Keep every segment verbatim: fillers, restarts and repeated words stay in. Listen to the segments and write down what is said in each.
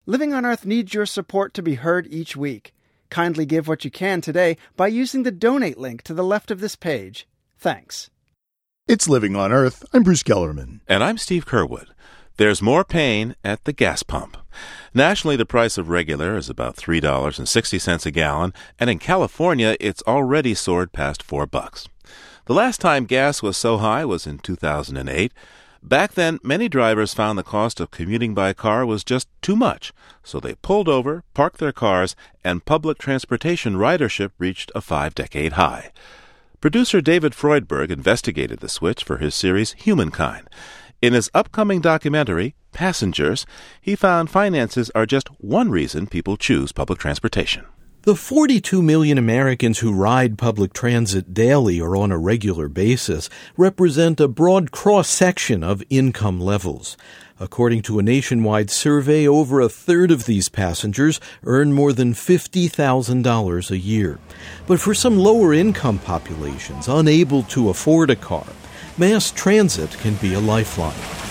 Living on Earth needs your support to be heard each week. Kindly give what you can today by using the donate link to the left of this page. Thanks. It's Living on Earth. I'm Bruce Kellerman. And I'm Steve Kerwood. There's more pain at the gas pump. Nationally, the price of regular is about three dollars and sixty cents a gallon, and in California, it's already soared past four bucks. The last time gas was so high was in two thousand eight. Back then, many drivers found the cost of commuting by car was just too much, so they pulled over, parked their cars, and public transportation ridership reached a five-decade high. Producer David Freudberg investigated the switch for his series Humankind. In his upcoming documentary, Passengers, he found finances are just one reason people choose public transportation. The forty-two million Americans who ride public transit daily or on a regular basis represent a broad cross-section of income levels. According to a nationwide survey, over a third of these passengers earn more than fifty thousand dollars a year. But for some lower-income populations unable to afford a car, mass transit can be a lifeline.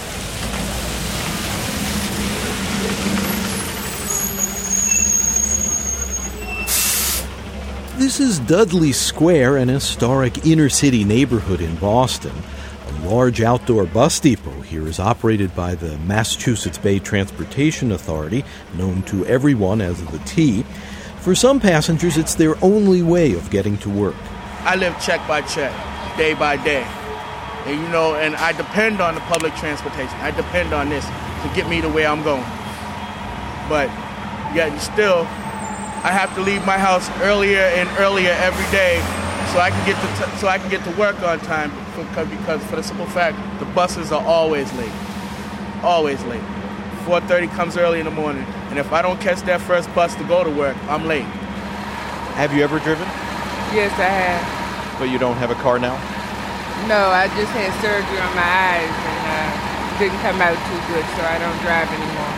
This is Dudley Square, an historic inner-city neighborhood in Boston. A large outdoor bus depot here is operated by the Massachusetts Bay Transportation Authority, known to everyone as the T. For some passengers, it's their only way of getting to work. I live check by check, day by day. And, you know, and I depend on the public transportation. I depend on this to get me to where I'm going. But yet still, I have to leave my house earlier and earlier every day so I can get to t- so I can get to work on time because, because for the simple fact the buses are always late, always late. four thirty comes early in the morning, and if I don't catch that first bus to go to work, I'm late. Have you ever driven? Yes, I have. But you don't have a car now? No, I just had surgery on my eyes and uh, didn't come out too good, so I don't drive anymore.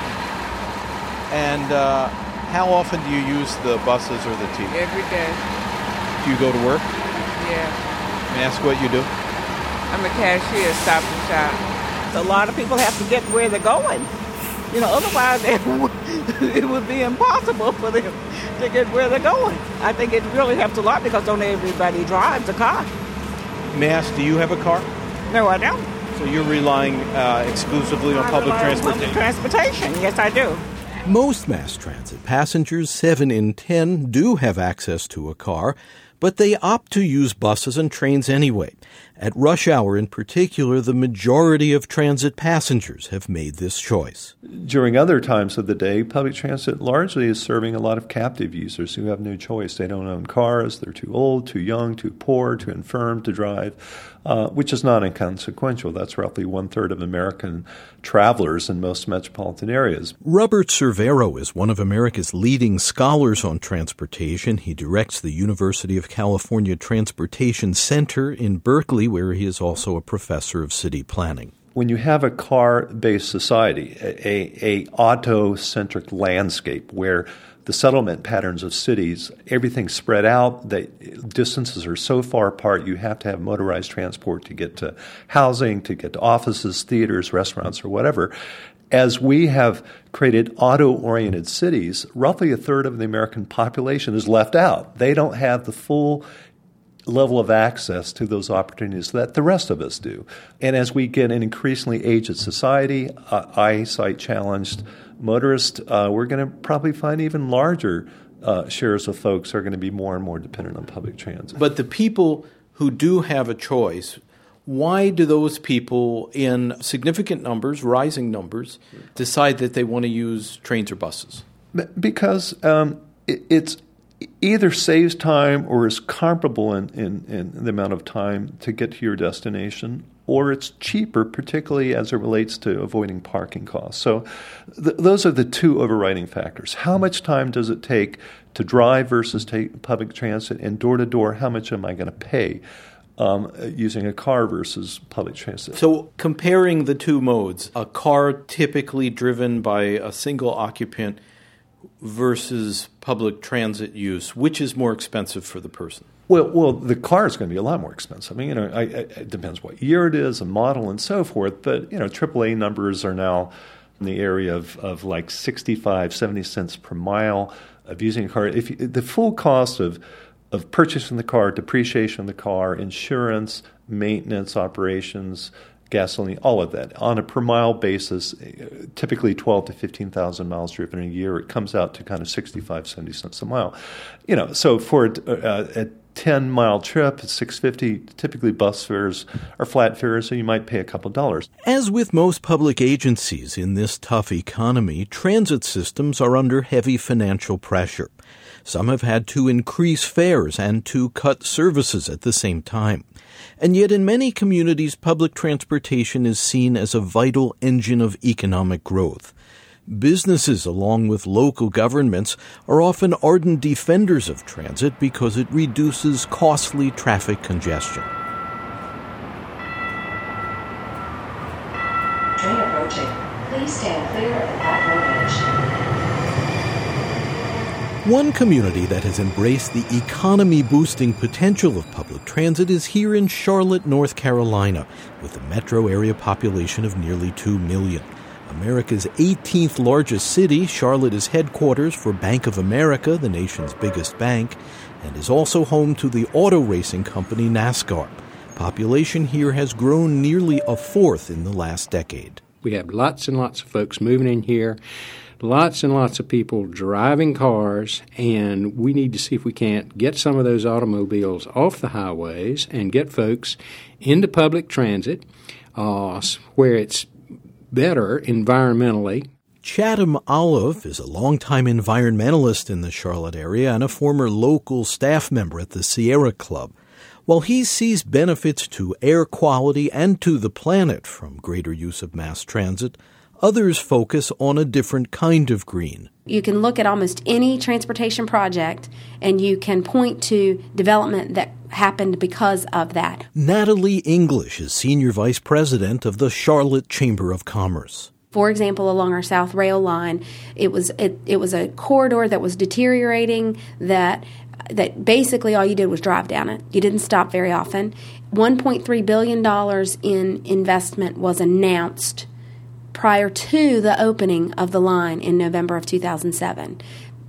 And uh, how often do you use the buses or the T? Every day. Do you go to work? Yeah. May I ask what you do? I'm a cashier, Stop and Shop. A lot of people have to get where they're going. You know, otherwise it would, it would be impossible for them to get where they're going. I think it really helps a lot because don't everybody drives a car. May I ask, do you have a car? No, I don't. So you're relying uh, exclusively on I public rely on transportation? Public transportation, yes I do. Most mass transit passengers, seven in ten, do have access to a car, but they opt to use buses and trains anyway. At rush hour in particular, the majority of transit passengers have made this choice. During other times of the day, public transit largely is serving a lot of captive users who have no choice. They don't own cars, they're too old, too young, too poor, too infirm to drive, uh, which is not inconsequential. That's roughly one-third of American travelers in most metropolitan areas. Robert Cervero is one of America's leading scholars on transportation. He directs the University of California Transportation Center in Berkeley, where he is also a professor of city planning. When you have a car-based society, a, a auto-centric landscape where the settlement patterns of cities, everything's spread out, the distances are so far apart, you have to have motorized transport to get to housing, to get to offices, theaters, restaurants, or whatever. As we have created auto-oriented cities, roughly a third of the American population is left out. They don't have the full level of access to those opportunities that the rest of us do. And as we get an increasingly aged society, uh, eyesight challenged motorists, uh, we're going to probably find even larger uh, shares of folks are going to be more and more dependent on public transit. But the people who do have a choice, why do those people in significant numbers, rising numbers, decide that they want to use trains or buses? Because um, it, it's either saves time or is comparable in, in, in the amount of time to get to your destination, or it's cheaper, particularly as it relates to avoiding parking costs. So th- those are the two overriding factors. How much time does it take to drive versus take public transit? And door-to-door, how much am I going to pay um, using a car versus public transit? So comparing the two modes, a car typically driven by a single occupant versus public transit use, which is more expensive for the person? Well, well, the car is going to be a lot more expensive. I mean, you know, I, I, it depends what year it is, and model, and so forth. But you know, triple A numbers are now in the area of, of like sixty-five, seventy cents per mile of using a car. If you, the full cost of of purchasing the car, depreciation of the car, insurance, maintenance, operations, gasoline, all of that, on a per mile basis, typically twelve to fifteen thousand miles driven a year, it comes out to kind of sixty-five, seventy cents a mile. You know, so for a, a ten mile trip, it's six fifty. Typically bus fares are flat fares, so you might pay a couple dollars. As with most public agencies in this tough economy, transit systems are under heavy financial pressure. Some have had to increase fares and to cut services at the same time. And yet in many communities, public transportation is seen as a vital engine of economic growth. Businesses, along with local governments, are often ardent defenders of transit because it reduces costly traffic congestion. Train approaching. Please stand clear of the platform edge. One community that has embraced the economy-boosting potential of public transit is here in Charlotte, North Carolina, with a metro area population of nearly two million. America's eighteenth largest city, Charlotte is headquarters for Bank of America, the nation's biggest bank, and is also home to the auto racing company NASCAR. Population here has grown nearly a fourth in the last decade. We have lots and lots of folks moving in here, lots and lots of people driving cars, and we need to see if we can't get some of those automobiles off the highways and get folks into public transit uh, where it's better environmentally. Chatham Olive is a longtime environmentalist in the Charlotte area and a former local staff member at the Sierra Club. While he sees benefits to air quality and to the planet from greater use of mass transit, others focus on a different kind of green. You can look at almost any transportation project and you can point to development that happened because of that. Natalie English is Senior Vice President of the Charlotte Chamber of Commerce. For example, along our South Rail line, it was it, it was a corridor that was deteriorating that that basically all you did was drive down it. You didn't stop very often. one point three billion dollars in investment was announced prior to the opening of the line in November of two thousand seven.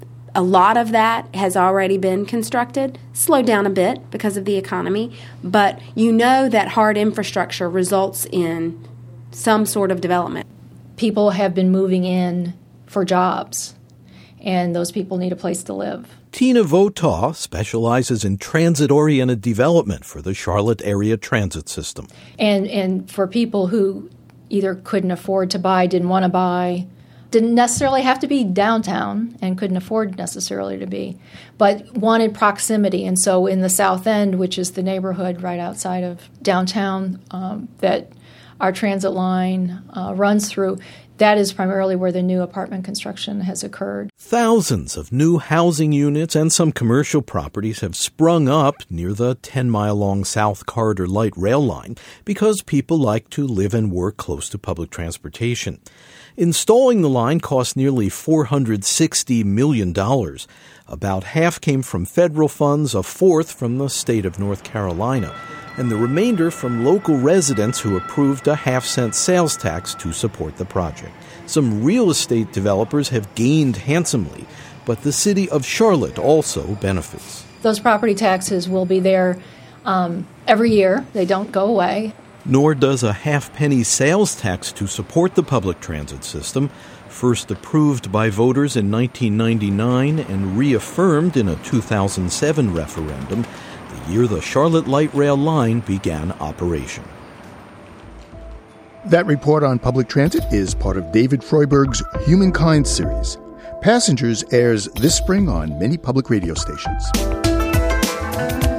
A lot of that has already been constructed, slowed down a bit because of the economy, but you know that hard infrastructure results in some sort of development. People have been moving in for jobs, and those people need a place to live. Tina Votaw specializes in transit-oriented development for the Charlotte area transit system. And and for people who either couldn't afford to buy, didn't want to buy, didn't necessarily have to be downtown and couldn't afford necessarily to be, but wanted proximity. And so in the South End, which is the neighborhood right outside of downtown um, that our transit line uh, runs through, that is primarily where the new apartment construction has occurred. Thousands of new housing units and some commercial properties have sprung up near the ten-mile-long South Corridor Light Rail line because people like to live and work close to public transportation. Installing the line cost nearly four hundred sixty million dollars. About half came from federal funds, a fourth from the state of North Carolina, and the remainder from local residents who approved a half-cent sales tax to support the project. Some real estate developers have gained handsomely, but the city of Charlotte also benefits. Those property taxes will be there um, every year. They don't go away. Nor does a half-penny sales tax to support the public transit system, first approved by voters in nineteen ninety-nine and reaffirmed in a two thousand seven referendum, the year the Charlotte Light Rail line began operation. That report on public transit is part of David Freuberg's Humankind series. Passengers airs this spring on many public radio stations.